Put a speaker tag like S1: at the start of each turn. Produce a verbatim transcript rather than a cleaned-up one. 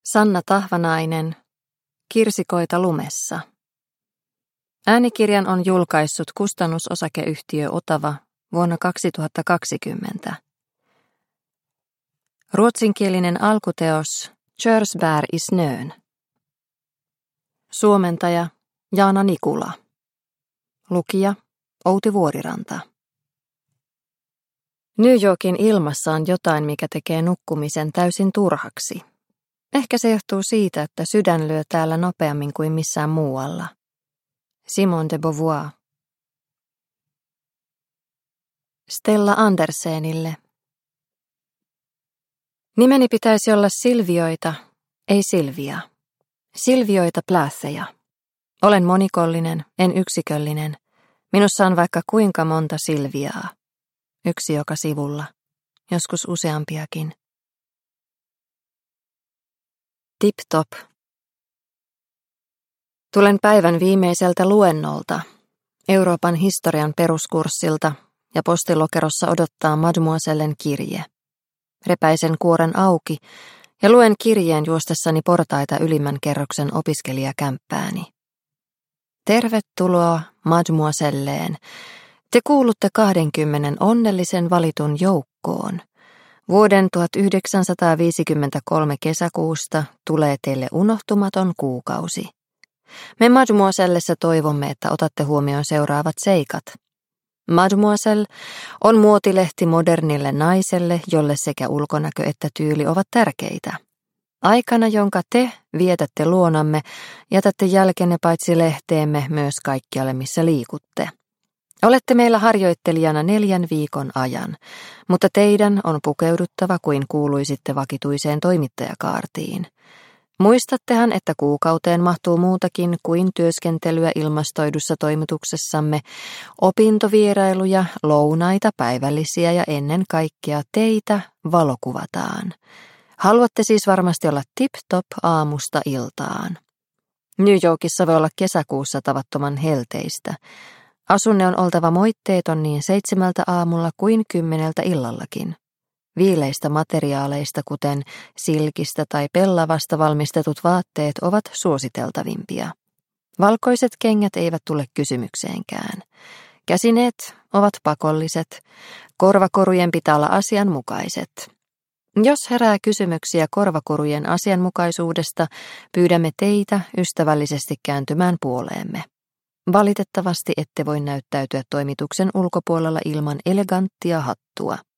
S1: Sanna Tahvanainen, Kirsikoita lumessa. Äänikirjan on julkaissut kustannusosakeyhtiö Otava vuonna kaksituhattakaksikymmentä. Ruotsinkielinen alkuteos Körsbär i snön. Suomentaja Jaana Nikula. Lukija Outi Vuoriranta. New Yorkin ilmassa on jotain, mikä tekee nukkumisen täysin turhaksi. Ehkä se johtuu siitä, että sydän lyö täällä nopeammin kuin missään muualla. Simone de Beauvoir. Stella Andersenille. Nimeni pitäisi olla Silvioita, ei Silvia. Silvioita Platheja. Olen monikollinen, en yksiköllinen. Minussa on vaikka kuinka monta Silviaa. Yksi joka sivulla, joskus useampiakin. Tip-top. Tulen päivän viimeiseltä luennolta, Euroopan historian peruskurssilta, ja postilokerossa odottaa Mademoisellen kirje. Repäisen kuoren auki ja luen kirjeen juostessani portaita ylimmän kerroksen opiskelijakämppääni. Tervetuloa Mademoiselleen. Te kuulutte kahdenkymmenen onnellisen valitun joukkoon. Vuoden tuhatyhdeksänsataaviisikymmentäkolme kesäkuusta tulee teille unohtumaton kuukausi. Me Mademoisellessä toivomme, että otatte huomioon seuraavat seikat. Mademoiselle on muotilehti modernille naiselle, jolle sekä ulkonäkö että tyyli ovat tärkeitä. Aikana, jonka te vietätte luonamme, jätätte jälkenne paitsi lehteemme myös kaikkialle, missä liikutte. Olette meillä harjoittelijana neljän viikon ajan, mutta teidän on pukeuduttava kuin kuuluisitte vakituiseen toimittajakaartiin. Muistattehan, että kuukauteen mahtuu muutakin kuin työskentelyä ilmastoidussa toimituksessamme, opintovierailuja, lounaita, päivällisiä ja ennen kaikkea teitä valokuvataan. Haluatte siis varmasti olla tip-top aamusta iltaan. New Yorkissa voi olla kesäkuussa tavattoman helteistä. Asunne on oltava moitteeton niin seitsemältä aamulla kuin kymmeneltä illallakin. Viileistä materiaaleista, kuten silkistä tai pellavasta valmistetut vaatteet, ovat suositeltavimpia. Valkoiset kengät eivät tule kysymykseenkään. Käsineet ovat pakolliset. Korvakorujen pitää olla asianmukaiset. Jos herää kysymyksiä korvakorujen asianmukaisuudesta, pyydämme teitä ystävällisesti kääntymään puoleemme. Valitettavasti ette voi näyttäytyä toimituksen ulkopuolella ilman eleganttia hattua.